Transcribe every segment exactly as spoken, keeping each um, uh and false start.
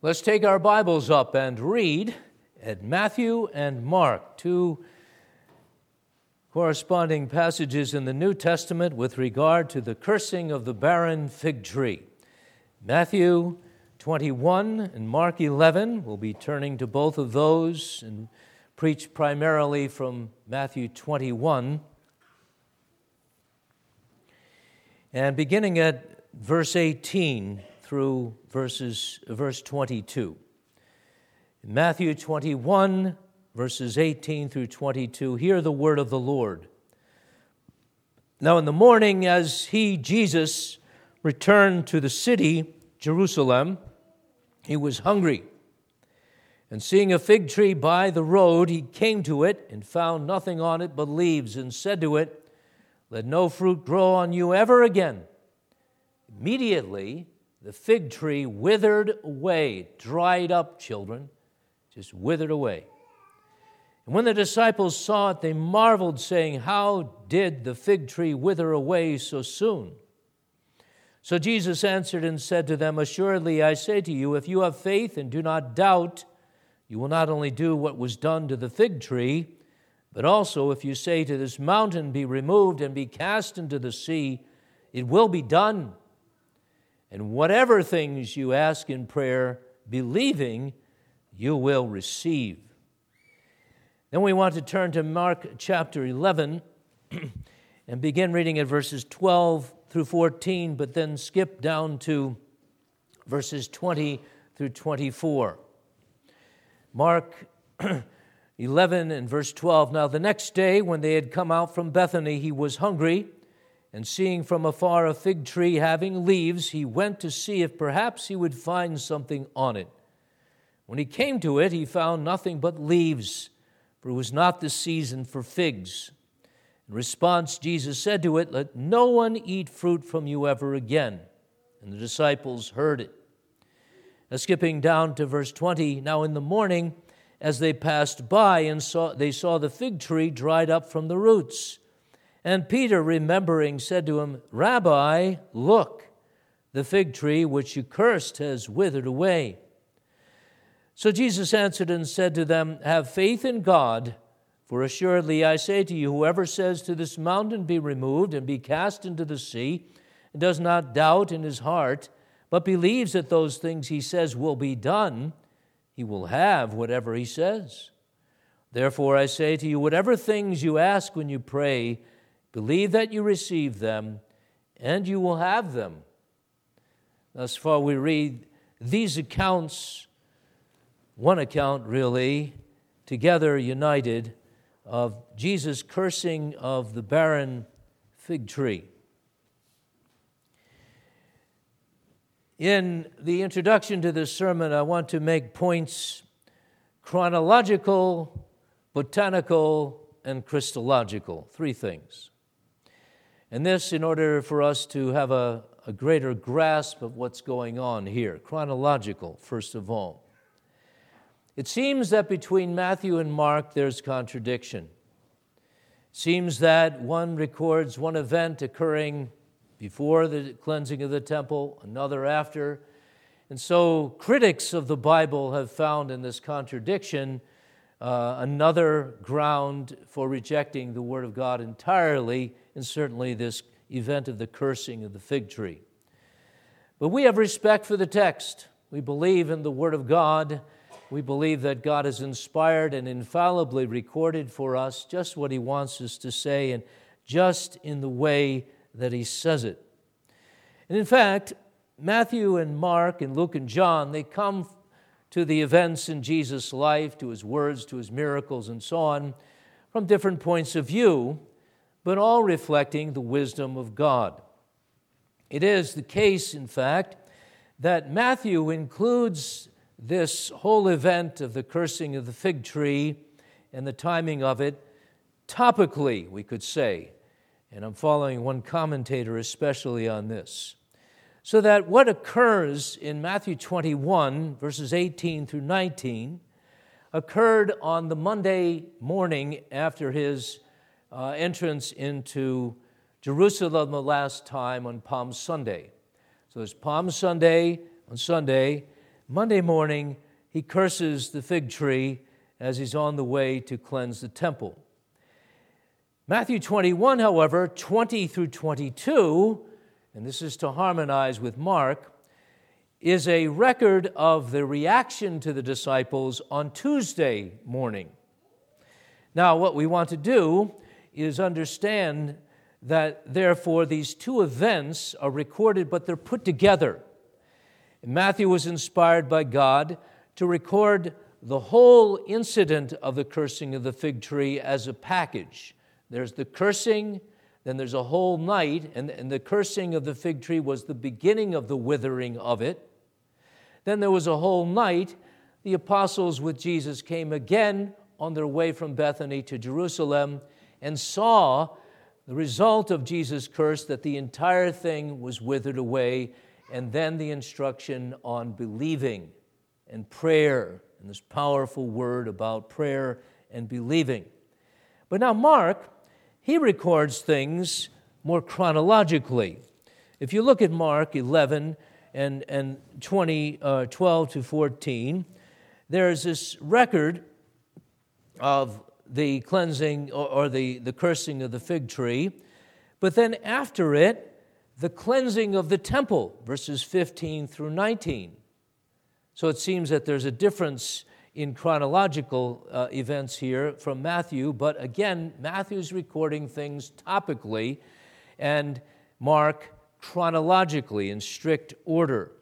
Let's take our Bibles up and read at Matthew and Mark, two corresponding passages in the New Testament with regard to the cursing of the barren fig tree. Matthew twenty-one and Mark eleven. We'll be turning to both of those and preach primarily from Matthew twenty-one. And beginning at verse eighteen through verses verse twenty-two. In Matthew twenty-one, verses eighteen through twenty-two, hear the word of the Lord. Now in the morning, as he, Jesus, returned to the city, Jerusalem, he was hungry. And seeing a fig tree by the road, he came to it and found nothing on it but leaves, and said to it, "Let no fruit grow on you ever again." Immediately, the fig tree withered away, dried up, children, just withered away. And when the disciples saw it, they marveled, saying, "How did the fig tree wither away so soon?" So Jesus answered and said to them, "Assuredly, I say to you, if you have faith and do not doubt, you will not only do what was done to the fig tree, but also if you say to this mountain, 'Be removed and be cast into the sea,' it will be done. And whatever things you ask in prayer, believing, you will receive." Then we want to turn to Mark chapter eleven and begin reading at verses twelve through fourteen, but then skip down to verses twenty through twenty-four. Mark eleven and verse twelve. Now the next day, when they had come out from Bethany, he was hungry. And seeing from afar a fig tree having leaves, he went to see if perhaps he would find something on it. When he came to it, he found nothing but leaves, for it was not the season for figs. In response, Jesus said to it, "Let no one eat fruit from you ever again." And the disciples heard it. Now, skipping down to verse twenty, now in the morning, as they passed by, and saw, they saw the fig tree dried up from the roots. And Peter, remembering, said to him, "Rabbi, look, the fig tree which you cursed has withered away." So Jesus answered and said to them, "Have faith in God, for assuredly I say to you, whoever says to this mountain, 'Be removed and be cast into the sea,' and does not doubt in his heart, but believes that those things he says will be done, he will have whatever he says. Therefore I say to you, whatever things you ask when you pray, believe that you receive them, and you will have them." Thus far we read these accounts, one account really, together united, of Jesus' cursing of the barren fig tree. In the introduction to this sermon, I want to make points chronological, botanical, and Christological, three things. And this in order for us to have a, a greater grasp of what's going on here. Chronological, first of all. It seems that between Matthew and Mark there's contradiction. It seems that one records one event occurring before the cleansing of the temple, another after. And so critics of the Bible have found in this contradiction uh, another ground for rejecting the Word of God entirely, and certainly this event of the cursing of the fig tree. But we have respect for the text. We believe in the Word of God. We believe that God has inspired and infallibly recorded for us just what He wants us to say, and just in the way that He says it. And in fact, Matthew and Mark and Luke and John, they come to the events in Jesus' life, to His words, to His miracles, and so on, from different points of view, but all reflecting the wisdom of God. It is the case, in fact, that Matthew includes this whole event of the cursing of the fig tree and the timing of it topically, we could say. And I'm following one commentator especially on this. So that what occurs in Matthew twenty-one, verses eighteen through nineteen, occurred on the Monday morning after his uh, entrance into Jerusalem the last time on Palm Sunday. So it's Palm Sunday on Sunday, Monday morning, he curses the fig tree as he's on the way to cleanse the temple. Matthew twenty-one, however, twenty through twenty-two, and this is to harmonize with Mark, is a record of the reaction to the disciples on Tuesday morning. Now, what we want to do is understand that, therefore, these two events are recorded, but they're put together. Matthew was inspired by God to record the whole incident of the cursing of the fig tree as a package. There's the cursing, then there's a whole night, and, and the cursing of the fig tree was the beginning of the withering of it. Then there was a whole night. The apostles with Jesus came again on their way from Bethany to Jerusalem and saw the result of Jesus' curse, that the entire thing was withered away, and then the instruction on believing and prayer, and this powerful word about prayer and believing. But now Mark, he records things more chronologically. If you look at Mark eleven and, and twenty, uh, twelve to fourteen, there's this record of the cleansing or, or the, the cursing of the fig tree, but then after it, the cleansing of the temple, verses fifteen through nineteen. So it seems that there's a difference in chronological uh, events here from Matthew, but again, Matthew's recording things topically and Mark chronologically in strict order.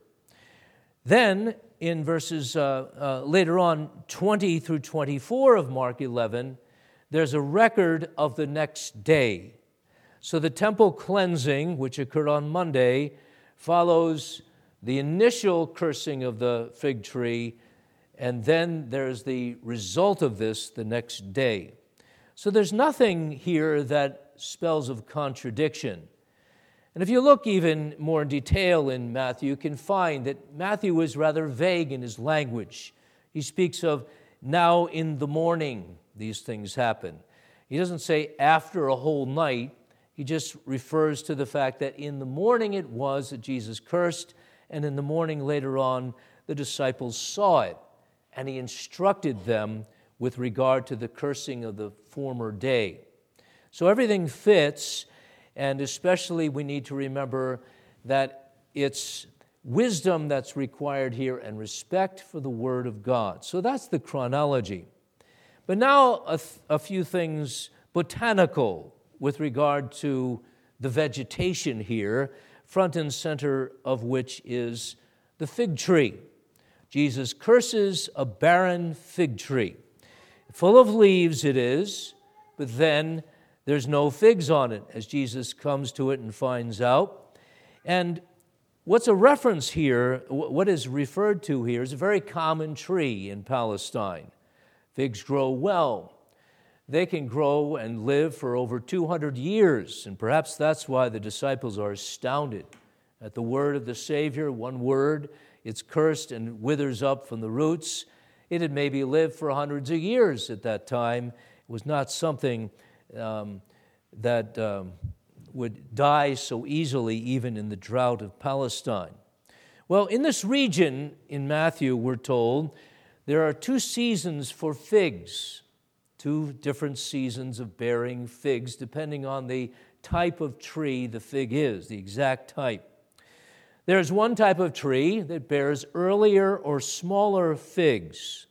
Then, in verses uh, uh, later on, twenty through twenty-four of Mark eleven, there's a record of the next day. So the temple cleansing, which occurred on Monday, follows the initial cursing of the fig tree, and then there's the result of this the next day. So there's nothing here that spells of contradiction. And if you look even more in detail in Matthew, you can find that Matthew is rather vague in his language. He speaks of now in the morning these things happen. He doesn't say after a whole night. He just refers to the fact that in the morning it was that Jesus cursed, and in the morning later on the disciples saw it, and he instructed them with regard to the cursing of the former day. So everything fits. And especially we need to remember that it's wisdom that's required here and respect for the Word of God. So that's the chronology. But now a, th- a few things botanical with regard to the vegetation here, front and center of which is the fig tree. Jesus curses a barren fig tree. Full of leaves it is, but then there's no figs on it, as Jesus comes to it and finds out. And what's a reference here, what is referred to here, is a very common tree in Palestine. Figs grow well. They can grow and live for over two hundred years, and perhaps that's why the disciples are astounded at the word of the Savior. One word, it's cursed and withers up from the roots. It had maybe lived for hundreds of years at that time. It was not something Um, that um, would die so easily even in the drought of Palestine. Well, in this region in Matthew, we're told, there are two seasons for figs, two different seasons of bearing figs, depending on the type of tree the fig is, the exact type. There's one type of tree that bears earlier or smaller figs.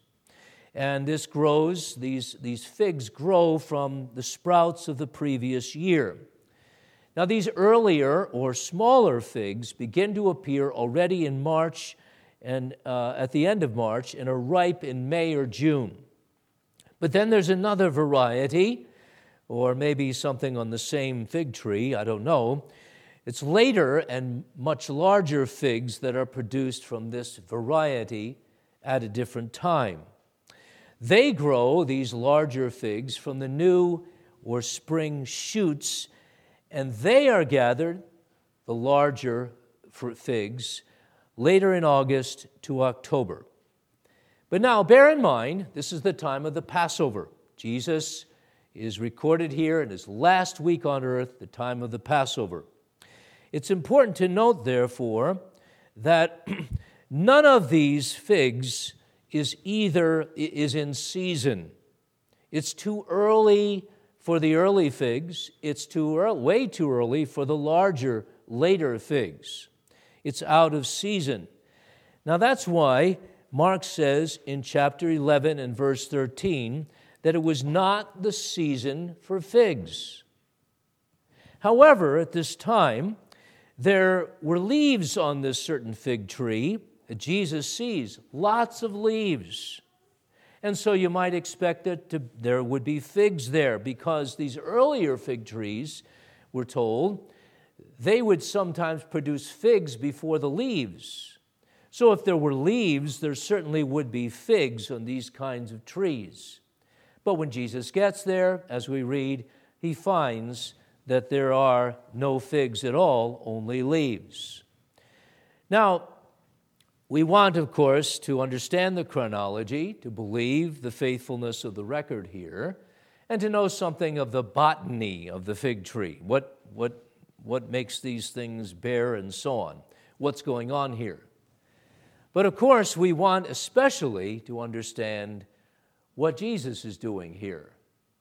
And this grows, these, these figs grow from the sprouts of the previous year. Now, these earlier or smaller figs begin to appear already in March and uh, at the end of March and are ripe in May or June. But then there's another variety, or maybe something on the same fig tree, I don't know. It's later and much larger figs that are produced from this variety at a different time. They grow, these larger figs, from the new or spring shoots, and they are gathered, the larger figs, later in August to October. But now, bear in mind, this is the time of the Passover. Jesus is recorded here in his last week on earth, the time of the Passover. It's important to note, therefore, that none of these figs is either is in season. It's too early for the early figs. It's too early, way too early for the larger, later figs. It's out of season. Now that's why Mark says in chapter eleven and verse thirteen that it was not the season for figs. However, at this time, there were leaves on this certain fig tree that Jesus sees, lots of leaves. And so you might expect that to, there would be figs there, because these earlier fig trees, we're told, they would sometimes produce figs before the leaves. So if there were leaves, there certainly would be figs on these kinds of trees. But when Jesus gets there, as we read, he finds that there are no figs at all, only leaves. Now, we want, of course, to understand the chronology, to believe the faithfulness of the record here, and to know something of the botany of the fig tree, what, what, what makes these things bear and so on, what's going on here. But, of course, we want especially to understand what Jesus is doing here,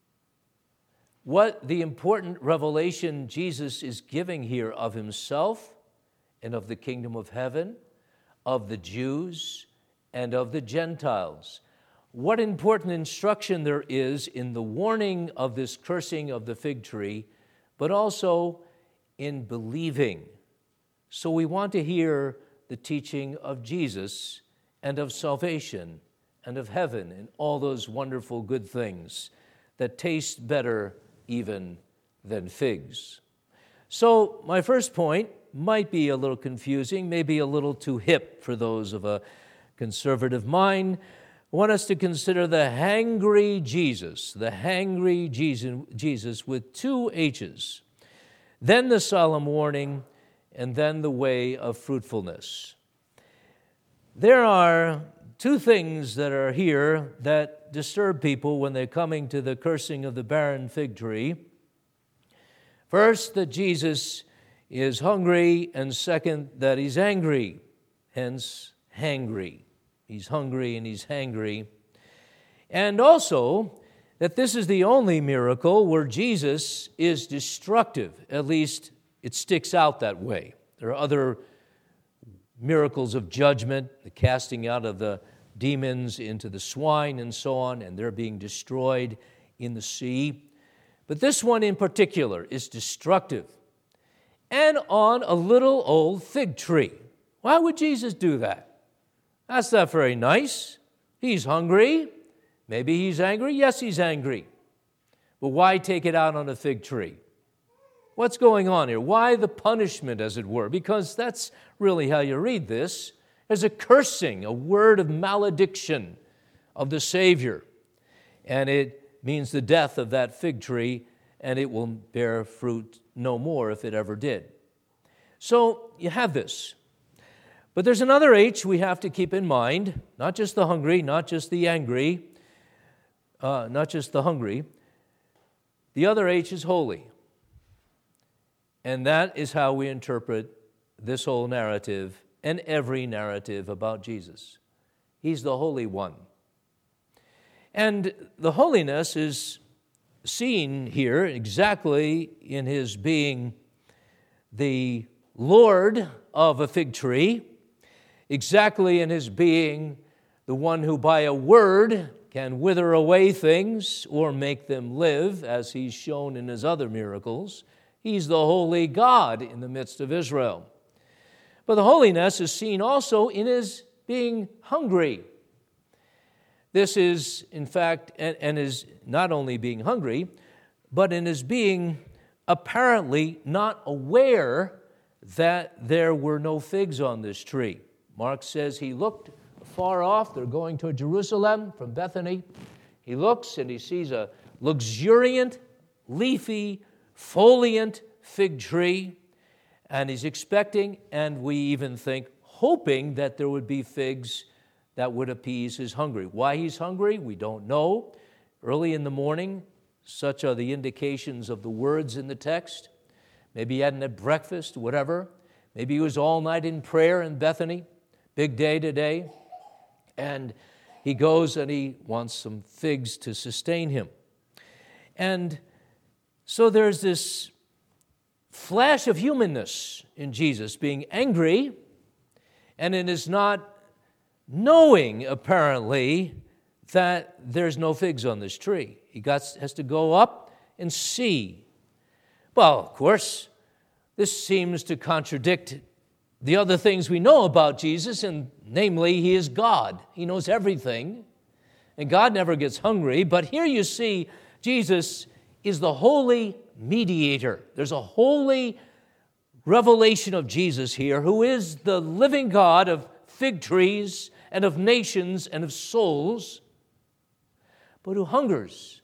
what the important revelation Jesus is giving here of himself and of the kingdom of heaven, of the Jews and of the Gentiles. What important instruction there is in the warning of this cursing of the fig tree, but also in believing. So we want to hear the teaching of Jesus and of salvation and of heaven and all those wonderful good things that taste better even than figs. So my first point might be a little confusing, maybe a little too hip for those of a conservative mind. I want us to consider the hangry Jesus, the hangry Jesus with two H's, then the solemn warning, and then the way of fruitfulness. There are two things that are here that disturb people when they're coming to the cursing of the barren fig tree. First, that Jesus is hungry, and second, that he's angry, hence hangry. He's hungry and he's hangry. And also, that this is the only miracle where Jesus is destructive. At least it sticks out that way. There are other miracles of judgment, the casting out of the demons into the swine and so on, and they're being destroyed in the sea. But this one in particular is destructive. And on a little old fig tree. Why would Jesus do that? That's not very nice. He's hungry. Maybe he's angry. Yes, he's angry. But why take it out on a fig tree? What's going on here? Why the punishment, as it were? Because that's really how you read this. There's a cursing, a word of malediction of the Savior. And it means the death of that fig tree, and it will bear fruit no more if it ever did. So you have this. But there's another H we have to keep in mind, not just the hungry, not just the angry, uh, not just the hungry. The other H is holy. And that is how we interpret this whole narrative and every narrative about Jesus. He's the Holy One. And the holiness is seen here exactly in his being the Lord of a fig tree, exactly in his being the one who by a word can wither away things or make them live, as he's shown in his other miracles. He's the holy God in the midst of Israel. But the holiness is seen also in his being hungry. This is, in fact, and, and is not only being hungry, but in his being apparently not aware that there were no figs on this tree. Mark says he looked far off. They're going to Jerusalem from Bethany. He looks and he sees a luxuriant, leafy, foliant fig tree, and he's expecting, and we even think, hoping that there would be figs that would appease his hunger. Why he's hungry, we don't know. Early in the morning, such are the indications of the words in the text. Maybe he hadn't had breakfast, whatever. Maybe he was all night in prayer in Bethany. big day today, and he goes and he wants some figs to sustain him. And so there's this flash of humanness in Jesus, being angry, and it is not knowing, apparently, that there's no figs on this tree. He got, has to go up and see. Well, of course, this seems to contradict the other things we know about Jesus, and namely, he is God. He knows everything, and God never gets hungry. But here you see Jesus is the holy mediator. There's a holy revelation of Jesus here, who is the living God of fig trees and of nations and of souls, but who hungers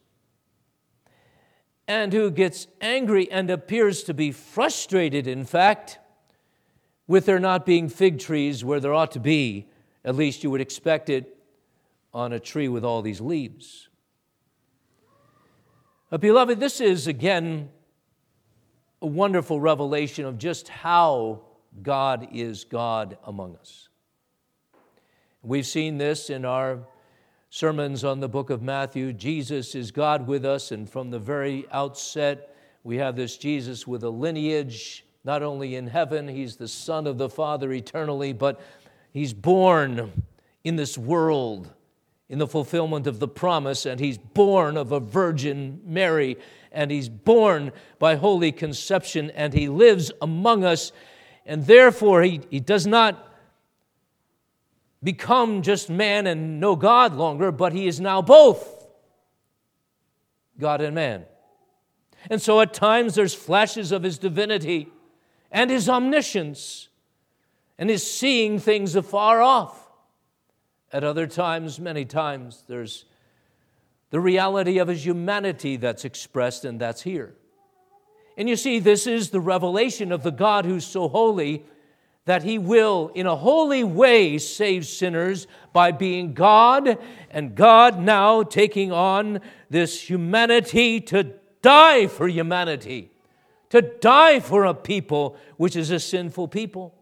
and who gets angry and appears to be frustrated, in fact, with there not being fig trees where there ought to be. At least you would expect it on a tree with all these leaves. But beloved, this is, again, a wonderful revelation of just how God is God among us. We've seen this in our sermons on the book of Matthew. Jesus is God with us, and from the very outset, we have this Jesus with a lineage, not only in heaven, he's the Son of the Father eternally, but he's born in this world in the fulfillment of the promise, and he's born of a Virgin Mary, and he's born by holy conception, and he lives among us, and therefore he, he does not become just man and no God longer, but he is now both God and man. And so at times there's flashes of his divinity and his omniscience and his seeing things afar off. At other times, many times, there's the reality of his humanity that's expressed, and that's here. And you see, this is the revelation of the God who's so holy that he will, in a holy way, save sinners by being God, and God now taking on this humanity to die for humanity, to die for a people which is a sinful people.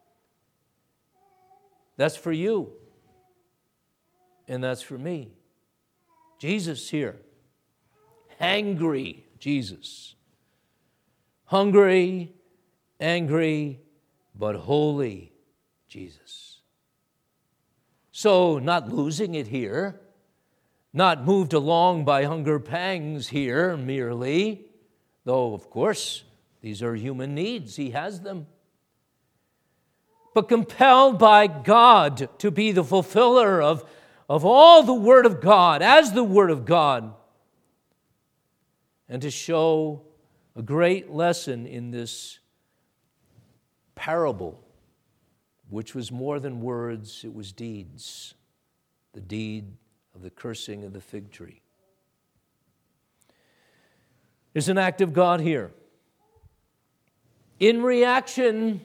That's for you, and that's for me. Jesus here, hangry Jesus, hungry, angry, but holy Jesus. So not losing it here, not moved along by hunger pangs here merely, though of course these are human needs, he has them, but compelled by God to be the fulfiller of, of all the Word of God, as the Word of God, and to show a great lesson in this parable, which was more than words, it was deeds, the deed of the cursing of the fig tree. There's an act of God here. In reaction,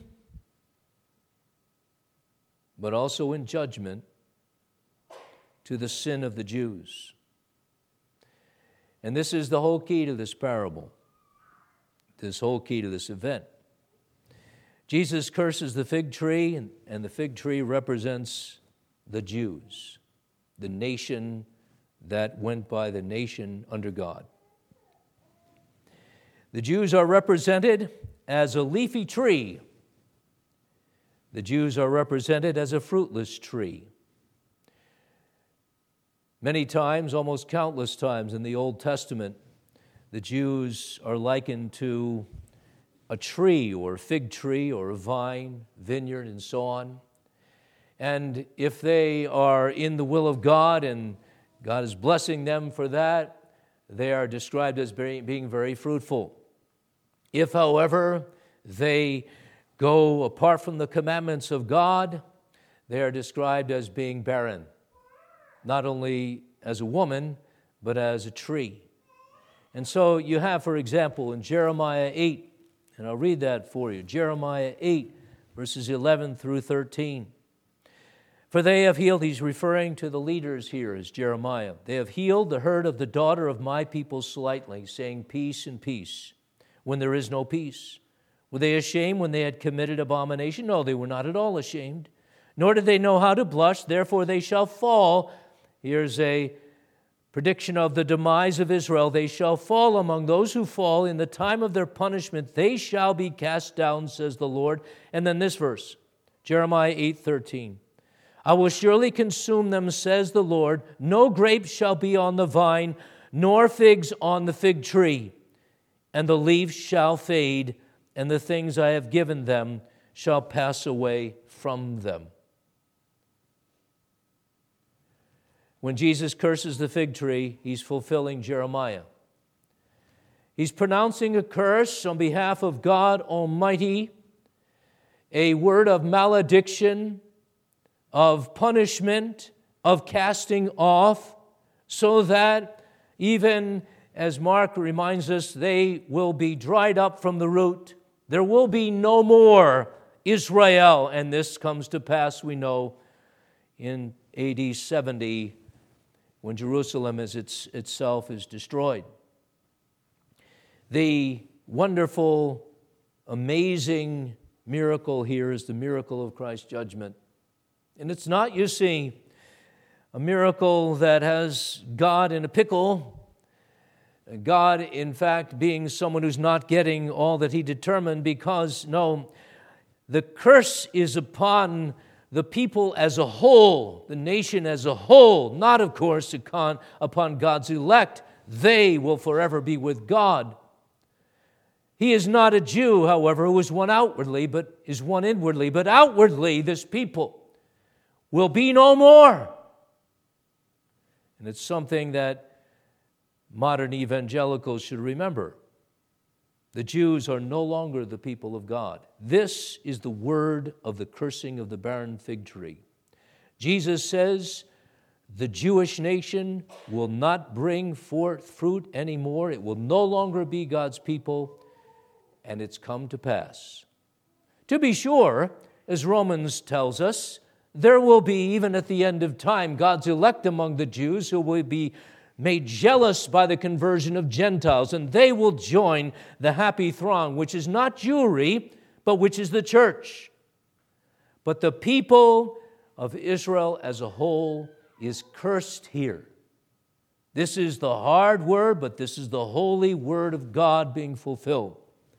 but also in judgment, to the sin of the Jews. And this is the whole key to this parable, this whole key to this event. Jesus curses the fig tree, and, and the fig tree represents the Jews, the nation that went by the nation under God. The Jews are represented as a leafy tree. The Jews are represented as a fruitless tree. Many times, almost countless times in the Old Testament, the Jews are likened to a tree or a fig tree or a vine, vineyard, and so on. And if they are in the will of God and God is blessing them for that, they are described as being very fruitful. If, however, they go apart from the commandments of God, they are described as being barren, not only as a woman, but as a tree. And so you have, for example, in Jeremiah eight, and I'll read that for you, Jeremiah eight, verses eleven through thirteen. For they have healed, he's referring to the leaders here as Jeremiah, they have healed the hurt of the daughter of my people slightly, saying peace and peace, when there is no peace. Were they ashamed when they had committed abomination? No, they were not at all ashamed. nor did they know how to blush, therefore they shall fall. Here's a prediction of the demise of Israel. They shall fall among those who fall. In the time of their punishment, they shall be cast down, says the Lord. And then this verse, Jeremiah eight thirteen. I will surely consume them, says the Lord. No grapes shall be on the vine, nor figs on the fig tree. And the leaves shall fade, and the things I have given them shall pass away from them. When Jesus curses the fig tree, he's fulfilling Jeremiah. He's pronouncing a curse on behalf of God Almighty, a word of malediction, of punishment, of casting off, so that even, as Mark reminds us, they will be dried up from the root. There will be no more Israel. And this comes to pass, we know, in A D seventy, when Jerusalem is its, itself is destroyed. The wonderful, amazing miracle here is the miracle of Christ's judgment. And it's not, you see, a miracle that has God in a pickle, God, in fact, being someone who's not getting all that he determined, because, no, the curse is upon the people as a whole, the nation as a whole, not, of course, upon God's elect. They will forever be with God. He is not a Jew, however, who is one outwardly, but is one inwardly. But outwardly, this people will be no more. And it's something that modern evangelicals should remember. The Jews are no longer the people of God. This is the word of the cursing of the barren fig tree. Jesus says the Jewish nation will not bring forth fruit anymore. It will no longer be God's people, and it's come to pass. To be sure, as Romans tells us, there will be, even at the end of time, God's elect among the Jews who will be made jealous by the conversion of Gentiles, and they will join the happy throng, which is not Jewry, but which is the church. But the people of Israel as a whole is cursed here. This is the hard word, but this is the holy word of God being fulfilled.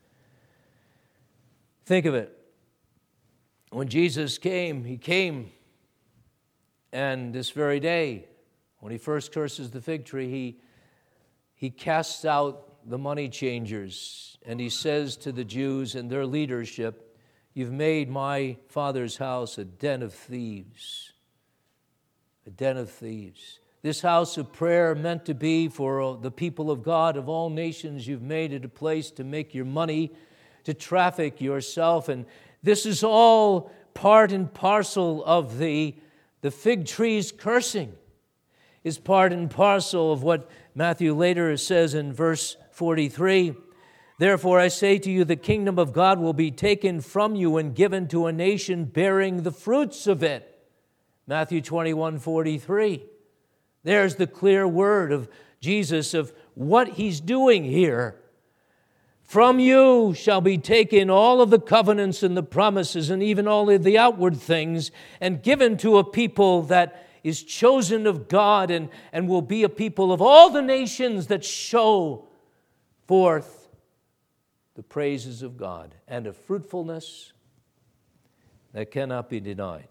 Think of it. When Jesus came, he came, and this very day, when he first curses the fig tree, he, he casts out the money changers, and he says to the Jews and their leadership, you've made my Father's house a den of thieves. A den of thieves. This house of prayer meant to be for the people of God of all nations, you've made it a place to make your money, to traffic yourself, and this is all part and parcel of the, the fig tree's cursing. Is part and parcel of what Matthew later says in verse forty-three. Therefore I say to you, the kingdom of God will be taken from you and given to a nation bearing the fruits of it. Matthew twenty-one forty-three. There's the clear word of Jesus of what he's doing here. From you shall be taken all of the covenants and the promises and even all of the outward things, and given to a people that is chosen of God and, and will be a people of all the nations that show forth the praises of God and a fruitfulness that cannot be denied.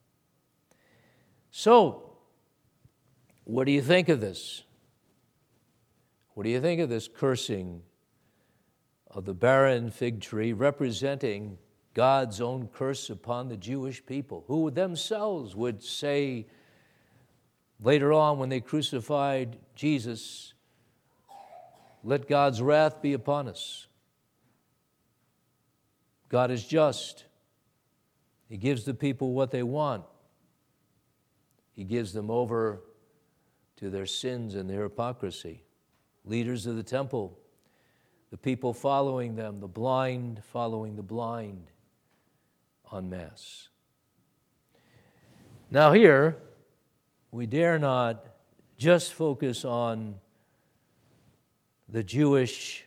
So, what do you think of this? What do you think of this cursing of the barren fig tree, representing God's own curse upon the Jewish people, who themselves would say later on when they crucified Jesus, let God's wrath be upon us. God is just. He gives the people what they want. He gives them over to their sins and their hypocrisy. Leaders of the temple, the people following them, the blind following the blind en masse. Now here, we dare not just focus on the Jewish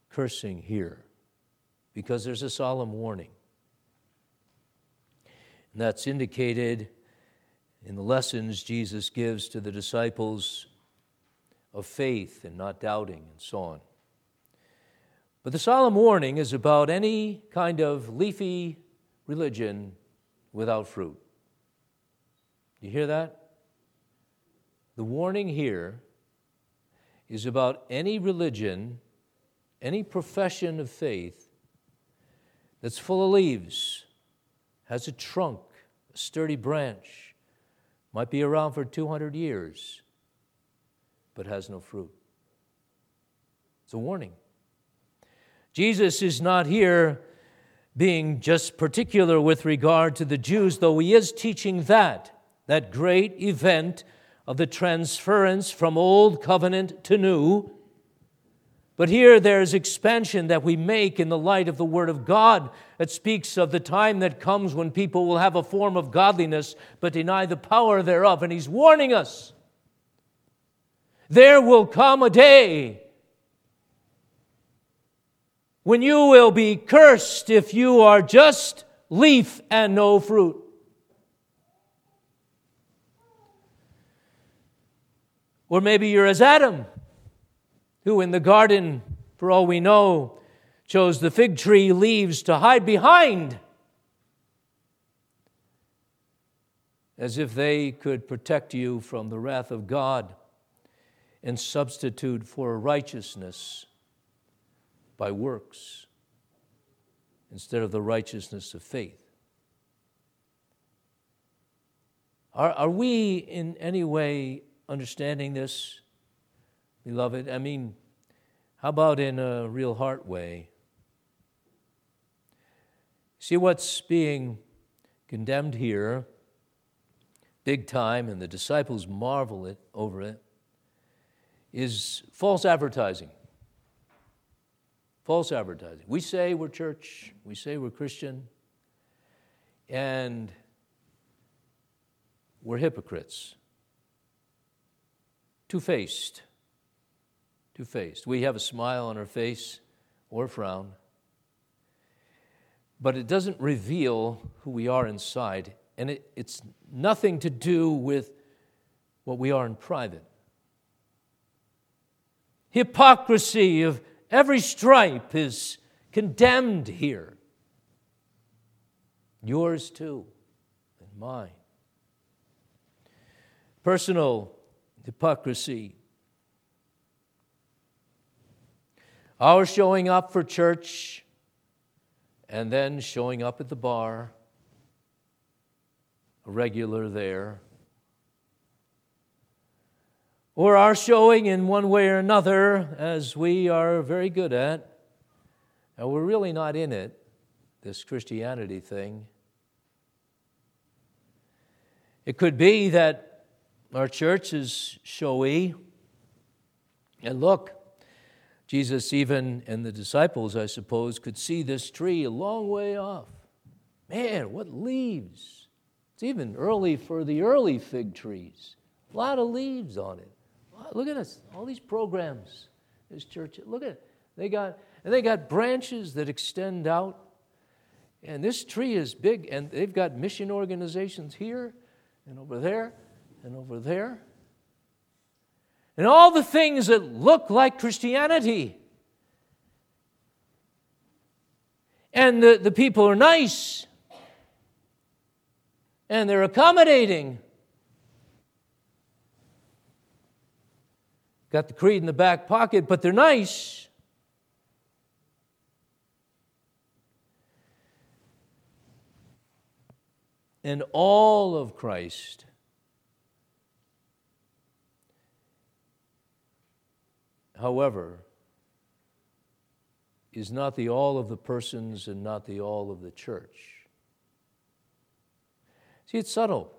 cursing here, because there's a solemn warning. And that's indicated in the lessons Jesus gives to the disciples of faith and not doubting and so on. But the solemn warning is about any kind of leafy religion without fruit. You hear that? The warning here is about any religion, any profession of faith that's full of leaves, has a trunk, a sturdy branch, might be around for two hundred years, but has no fruit. It's a warning. Jesus is not here being just particular with regard to the Jews, though he is teaching that, that great event of the transference from old covenant to new. But here there's expansion that we make in the light of the Word of God that speaks of the time that comes when people will have a form of godliness but deny the power thereof. And he's warning us. There will come a day when you will be cursed if you are just leaf and no fruit. Or maybe you're as Adam, who in the garden, for all we know, chose the fig tree leaves to hide behind, as if they could protect you from the wrath of God and substitute for righteousness by works instead of the righteousness of faith. Are, are we in any way understanding this, beloved? I mean, how about in a real heart way? See what's being condemned here, big time, and the disciples marvel it, over it, is false advertising. False advertising. We say we're church, we say we're Christian, and we're hypocrites. Two-faced. Two-faced. We have a smile on our face or a frown, but it doesn't reveal who we are inside, and it, it's nothing to do with what we are in private. Hypocrisy of every stripe is condemned here. Yours too, and mine. Personal hypocrisy. Our showing up for church and then showing up at the bar, a regular there. Or our showing in one way or another, as we are very good at, and we're really not in it, this Christianity thing. It could be that our church is showy. And look, Jesus even and the disciples, I suppose, could see this tree a long way off. Man, what leaves. It's even early for the early fig trees. A lot of leaves on it. Look at us, all these programs, this church. Look at it. They got, and they got branches that extend out. And this tree is big, and they've got mission organizations here and over there and over there. And all the things that look like Christianity. And the, the people are nice. And they're accommodating. Got the creed in the back pocket, but they're nice. And all of Christ however, is not the all of the persons and not the all of the church. See, it's subtle.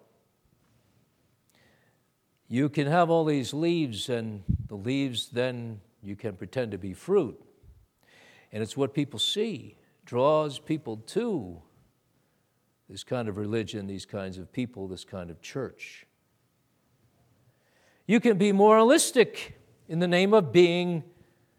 You can have all these leaves, and the leaves then you can pretend to be fruit. And it's what people see, draws people to this kind of religion, these kinds of people, this kind of church. You can be moralistic in the name of being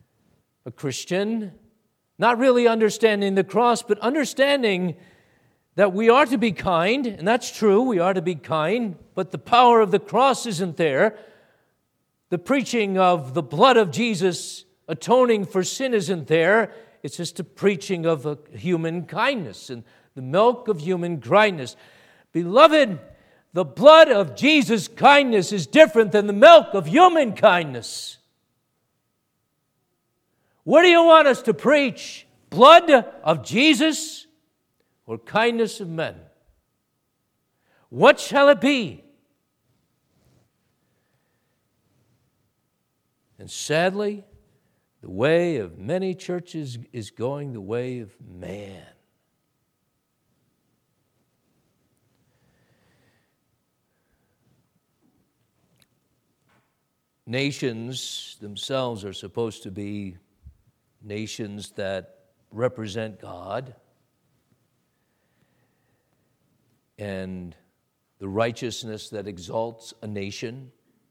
a Christian, not really understanding the cross, but understanding that we are to be kind, and that's true, we are to be kind, but the power of the cross isn't there. The preaching of the blood of Jesus atoning for sin isn't there. It's just a preaching of a human kindness and the milk of human kindness. Beloved, the blood of Jesus' kindness is different than the milk of human kindness. What do you want us to preach? Blood of Jesus or kindness of men? What shall it be? And sadly, the way of many churches is going the way of man. Nations themselves are supposed to be nations that represent God and the righteousness that exalts a nation.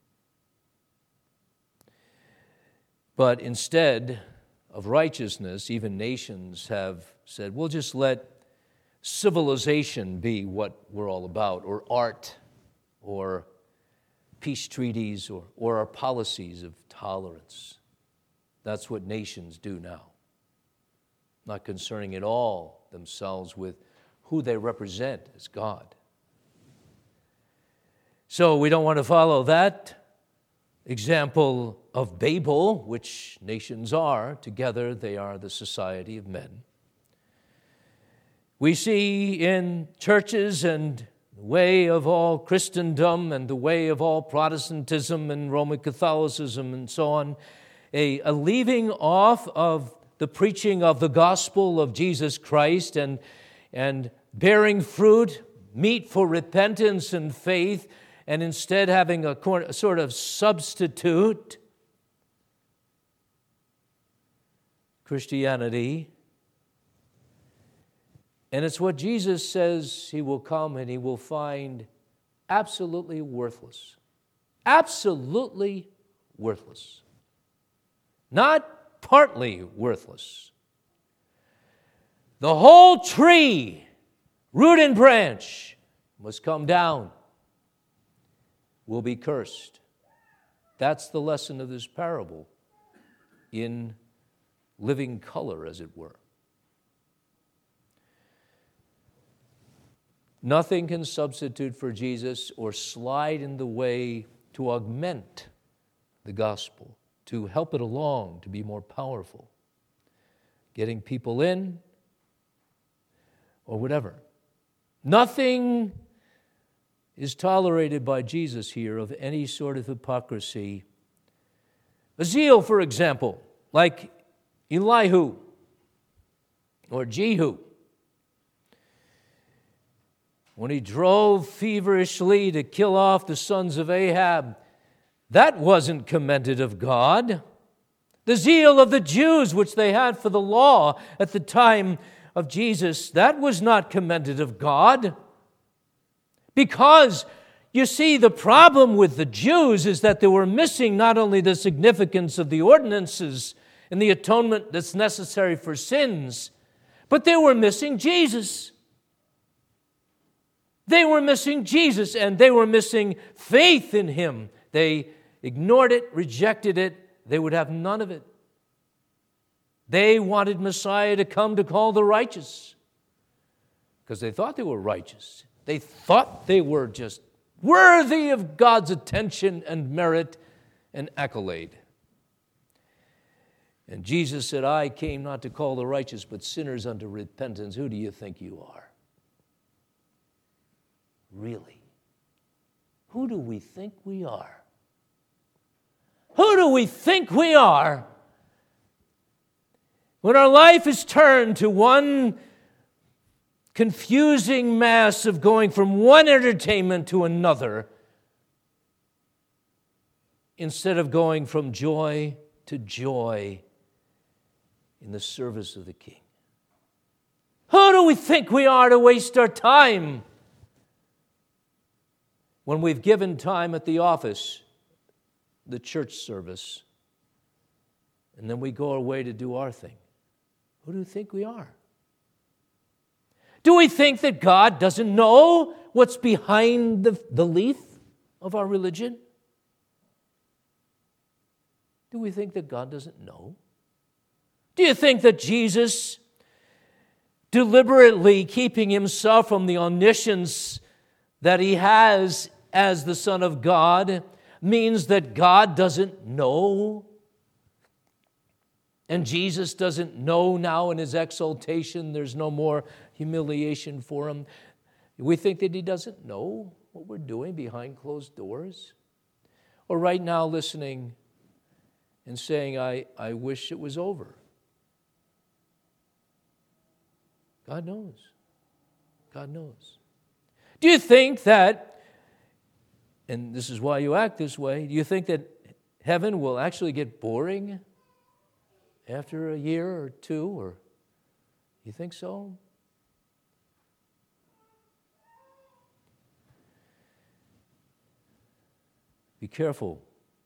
But instead of righteousness, even nations have said, we'll just let civilization be what we're all about, or art, or peace treaties, or, or our policies of tolerance. That's what nations do now, not concerning at all themselves with who they represent as God. So we don't want to follow that example of Babel, which nations are. Together they are the society of men. We see in churches and the way of all Christendom and the way of all Protestantism and Roman Catholicism and so on, a, a leaving off of the preaching of the gospel of Jesus Christ and, and bearing fruit, meet for repentance and faith, and instead having a sort of substitute Christianity. And it's what Jesus says he will come and he will find absolutely worthless. Absolutely worthless. Not partly worthless. The whole tree, root and branch, must come down, will be cursed. That's the lesson of this parable in living color, as it were. Nothing can substitute for Jesus or slide in the way to augment the gospel, to help it along, to be more powerful. Getting people in or whatever. Nothing is tolerated by Jesus here of any sort of hypocrisy. A zeal, for example, like Elihu or Jehu, when he drove feverishly to kill off the sons of Ahab, that wasn't commended of God. The zeal of the Jews, which they had for the law at the time of Jesus, that was not commended of God. Because, you see, the problem with the Jews is that they were missing not only the significance of the ordinances and the atonement that's necessary for sins, but they were missing Jesus. They were missing Jesus, and they were missing faith in him. They ignored it, rejected it. They would have none of it. They wanted Messiah to come to call the righteous because they thought they were righteous. They thought they were just worthy of God's attention and merit and accolade. And Jesus said, I came not to call the righteous, but sinners unto repentance. Who do you think you are? Really? Who do we think we are? Who do we think we are? When our life is turned to one confusing mass of going from one entertainment to another, instead of going from joy to joy in the service of the King. Who do we think we are to waste our time when we've given time at the office, the church service, and then we go our way to do our thing? Who do you think we are? Do we think that God doesn't know what's behind the, the leaf of our religion? Do we think that God doesn't know? Do you think that Jesus, deliberately keeping himself from the omniscience that he has as the Son of God, means that God doesn't know? And Jesus doesn't know now in his exaltation, there's no more humiliation for him. We think that he doesn't know what we're doing behind closed doors. Or right now listening and saying, I, I wish it was over. God knows. God knows. Do you think that, and this is why you act this way, do you think that heaven will actually get boring after a year or two? Or you think so? Be careful.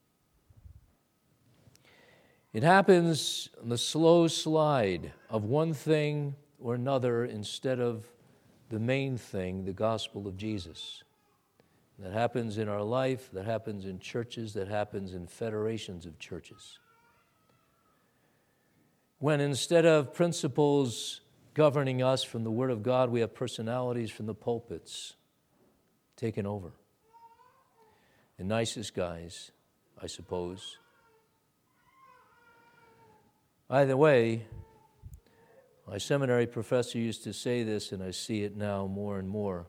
It happens on the slow slide of one thing or another instead of the main thing, the gospel of Jesus. That happens in our life, that happens in churches, that happens in federations of churches. When instead of principles governing us from the Word of God, we have personalities from the pulpits taken over. The nicest guys, I suppose. Either way, my seminary professor used to say this, and I see it now more and more.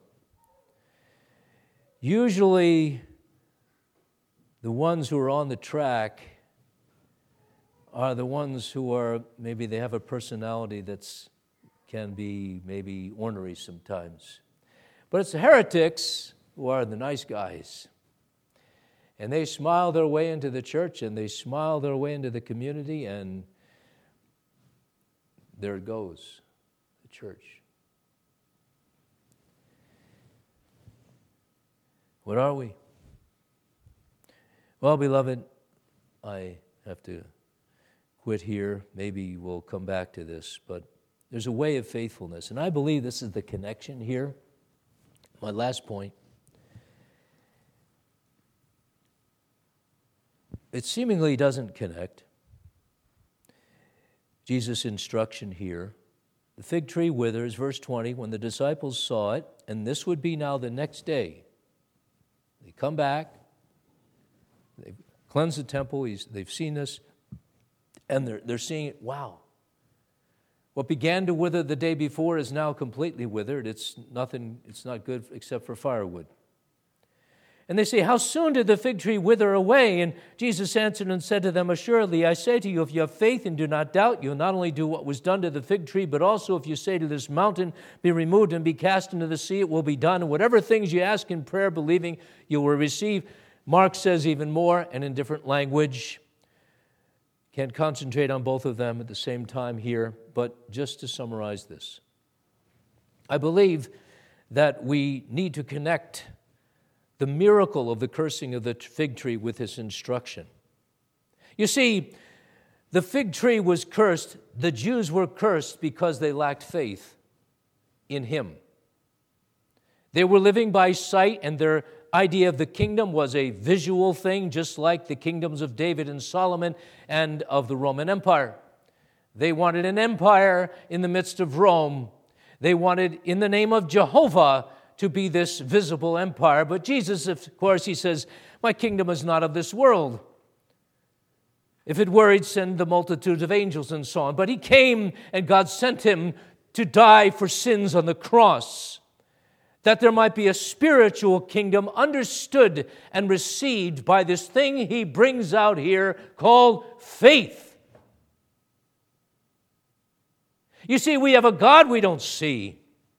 Usually, the ones who are on the track are the ones who are, maybe they have a personality that's can be maybe ornery sometimes. But it's the heretics who are the nice guys. And they smile their way into the church, and they smile their way into the community, and there it goes, the church. What are we? Well, beloved, I have to quit here. Maybe we'll come back to this, but there's a way of faithfulness, and I believe this is the connection here. My last point. It seemingly doesn't connect. Jesus' instruction here. The fig tree withers, verse twenty, when the disciples saw it, and this would be now the next day. They come back, they've cleansed the temple, he's, they've seen this, and they're, they're seeing it, wow. What began to wither the day before is now completely withered. It's nothing, it's not good except for firewood. And they say, how soon did the fig tree wither away? And Jesus answered and said to them, assuredly, I say to you, if you have faith and do not doubt, you'll not only do what was done to the fig tree, but also if you say to this mountain, be removed and be cast into the sea, it will be done. And whatever things you ask in prayer, believing, you will receive. Mark says even more, and in different language. Can't concentrate on both of them at the same time here, but just to summarize this. I believe that we need to connect the miracle of the cursing of the fig tree with his instruction. You see, the fig tree was cursed. The Jews were cursed because they lacked faith in him. They were living by sight, and their idea of the kingdom was a visual thing, just like the kingdoms of David and Solomon and of the Roman Empire. They wanted an empire in the midst of Rome. They wanted, in the name of Jehovah, to be this visible empire. But Jesus, of course, he says, my kingdom is not of this world. If it were, he'd send the multitudes of angels and so on. But he came, and God sent him to die for sins on the cross, that there might be a spiritual kingdom understood and received by this thing he brings out here called faith. You see, we have a God we don't see,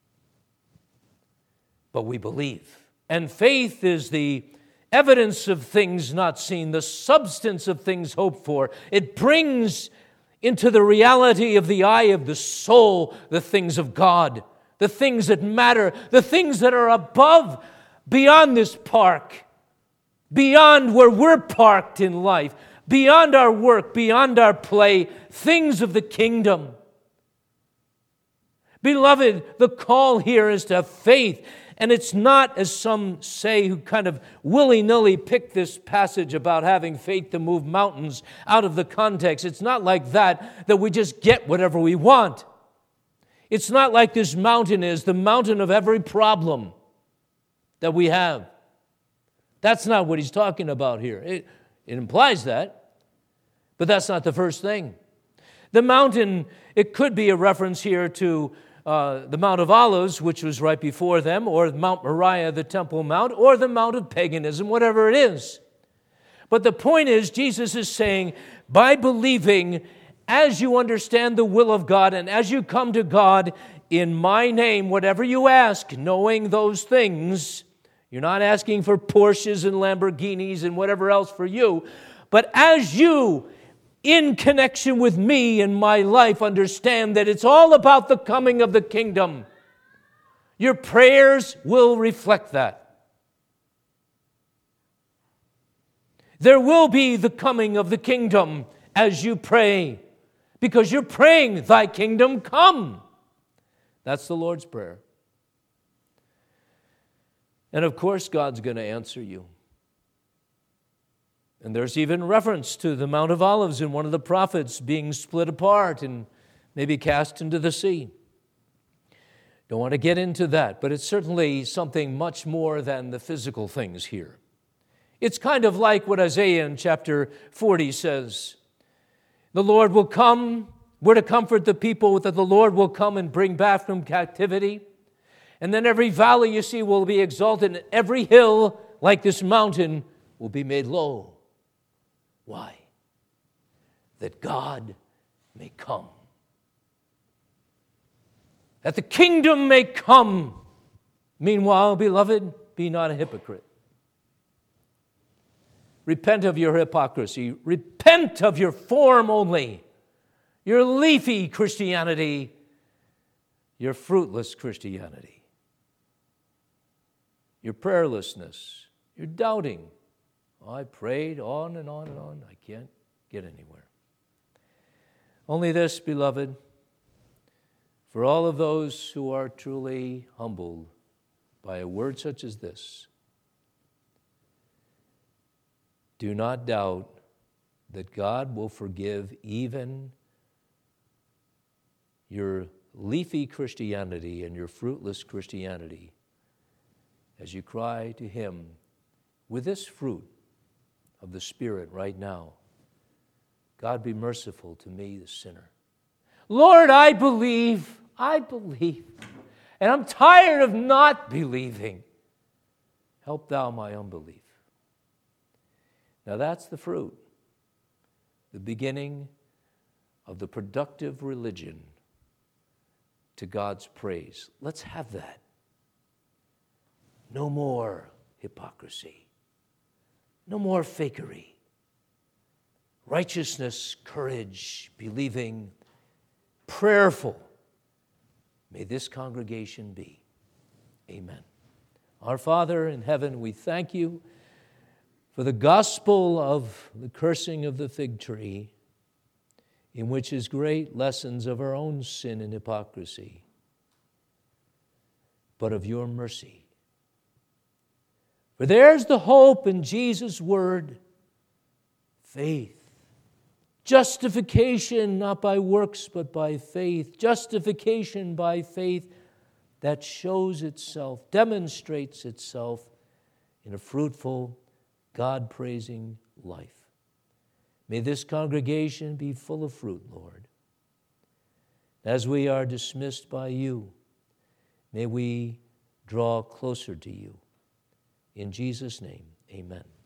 but we believe. And faith is the evidence of things not seen, the substance of things hoped for. It brings into the reality of the eye of the soul the things of God, the things that matter, the things that are above, beyond this park, beyond where we're parked in life, beyond our work, beyond our play, things of the kingdom. Beloved, the call here is to have faith. And it's not, as some say, who kind of willy-nilly pick this passage about having faith to move mountains out of the context. It's not like that, that we just get whatever we want. It's not like this mountain is the mountain of every problem that we have. That's not what he's talking about here. It, it implies that, but that's not the first thing. The mountain, it could be a reference here to uh, the Mount of Olives, which was right before them, or Mount Moriah, the Temple Mount, or the Mount of Paganism, whatever it is. But the point is, Jesus is saying, by believing, as you understand the will of God, and as you come to God in my name, whatever you ask, knowing those things, you're not asking for Porsches and Lamborghinis and whatever else for you, but as you, in connection with me and my life, understand that it's all about the coming of the kingdom, your prayers will reflect that. There will be the coming of the kingdom as you pray, because you're praying, thy kingdom come. That's the Lord's Prayer. And of course, God's going to answer you. And there's even reference to the Mount of Olives in one of the prophets being split apart and maybe cast into the sea. Don't want to get into that, but it's certainly something much more than the physical things here. It's kind of like what Isaiah in chapter forty says. The Lord will come. We're to comfort the people that the Lord will come and bring back from captivity. And then every valley you see will be exalted, and every hill, like this mountain, will be made low. Why? That God may come. That the kingdom may come. Meanwhile, beloved, be not a hypocrite. Repent of your hypocrisy. Repent of your form only. Your leafy Christianity. Your fruitless Christianity. Your prayerlessness. Your doubting. Oh, I prayed on and on and on. I can't get anywhere. Only this, beloved, for all of those who are truly humbled by a word such as this, do not doubt that God will forgive even your leafy Christianity and your fruitless Christianity as you cry to Him with this fruit of the Spirit right now. God, be merciful to me, the sinner. Lord, I believe, I believe, and I'm tired of not believing. Help thou my unbelief. Now that's the fruit, the beginning of the productive religion to God's praise. Let's have that. No more hypocrisy. No more fakery. Righteousness, courage, believing, prayerful. May this congregation be. Amen. Our Father in heaven, we thank you for the gospel of the cursing of the fig tree, in which is great lessons of our own sin and hypocrisy, but of your mercy. For there's the hope in Jesus' word, faith. Justification not by works but by faith. Justification by faith that shows itself, demonstrates itself in a fruitful, God-praising life. May this congregation be full of fruit, Lord. As we are dismissed by you, may we draw closer to you. In Jesus' name, amen.